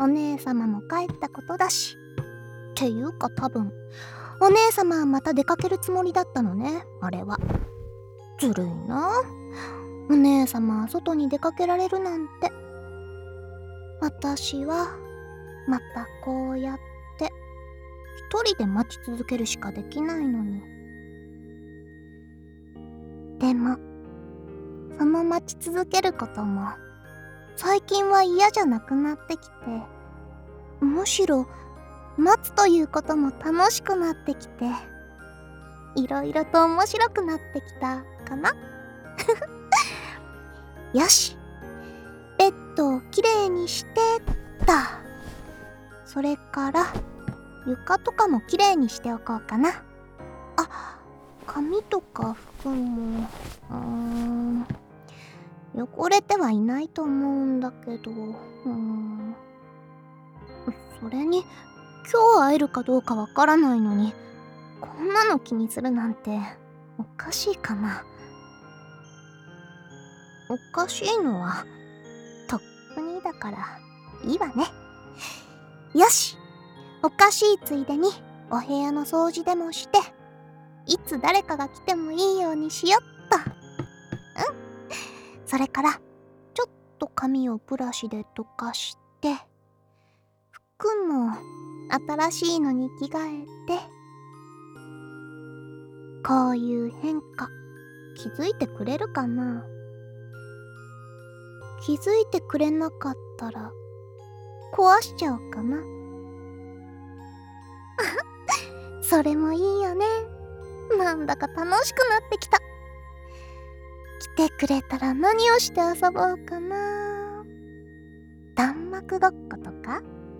お姉様も帰ったことだし。っていうか多分、お姉様はまた出かけるつもりだったのね、あれは。ずるいな。お姉様は外に出かけられるなんて。私は、またこうやって、一人で待ち続けるしかできないのに。でも、その待ち続けることも、最近は嫌じゃなくなってきて、むしろ、待つということも楽しくなってきて、いろいろと面白くなってきたかな。よし、ベッドをきれいにしてっと。それから床とかもきれいにしておこうかな。あ、髪とか服も汚れてはいないと思うんだけど、それに今日会えるかどうかわからないのに、こんなの気にするなんておかしいかな。おかしいのはとっくにだからいいわね。よし、おかしいついでにお部屋の掃除でもして、いつ誰かが来てもいいようにしよっと。それからちょっと髪をブラシで溶かして、服も新しいのに着替えて。こういう変化気づいてくれるかな。気づいてくれなかったら壊しちゃおうかな。それもいいよね。なんだか楽しくなってきた。来てくれたら何をして遊ぼうかな。弾幕ごっことか、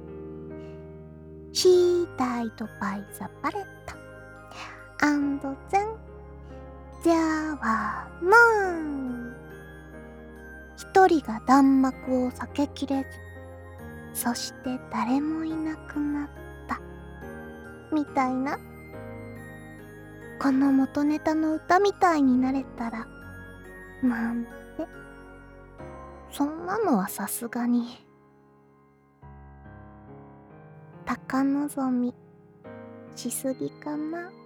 シータイトバイザパレットアンドゼンジャワーモン。一人が弾幕を避けきれず、そして誰もいなくなったみたいな。この元ネタの歌みたいになれたらなんて。そんなのはさすがに高望みしすぎかな。